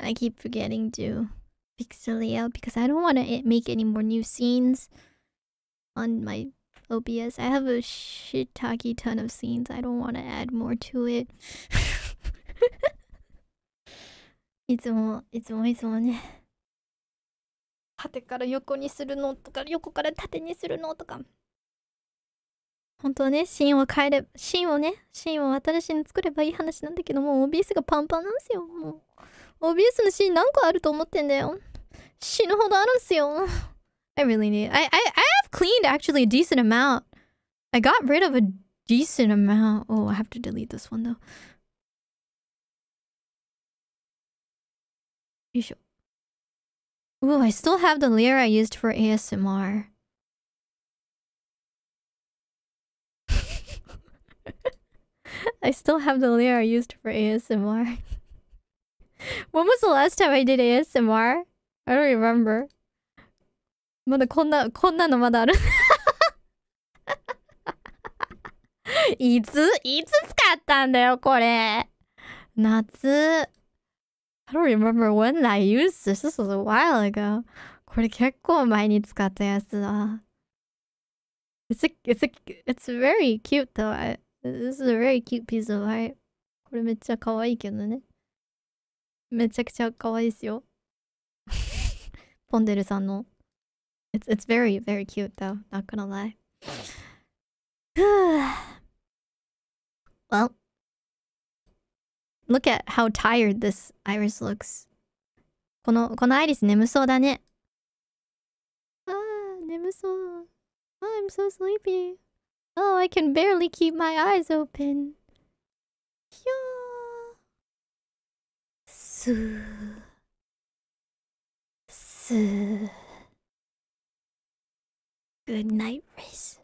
I keep forgetting to fix the layout because I don't want to make any more new scenes on my OBS. I have a shiitake ton of scenes. I don't want to add more to it. いつもね。縦から横にするのとか、横から縦にするのとか。本当はね、シーンを新しいの作ればいい話なんだけど、もう OBS がパンパンなんですよ。もう OBS のシーン何個あると思ってんだよ。死ぬほどあるんすよ。I really need. I have cleaned actually a decent amount. I got rid of a decent amount. Oh, I have to delete this one though. よいしょ。Ooh, I still have the layer I used for ASMR. I still have the layer I used for ASMR. When was the last time I did ASMR? I don't remember. まだこんなのまだある。いつ使ったんだよ、これ。夏。I don't remember when I used this. This was a while ago. これ結構前に使ったやつだ。It's very cute though. This is a very cute piece of art. これめっちゃ可愛いけどね。めちゃくちゃ可愛いですよ。ポンデルさんの。It's very, very cute though. Not gonna lie. Well, look at how tired this iris looks. このアイリス眠そうだね。眠そう。I'm so sleepy. Oh, I can barely keep my eyes open. ひゃー。スー。スー。Good night, Riz.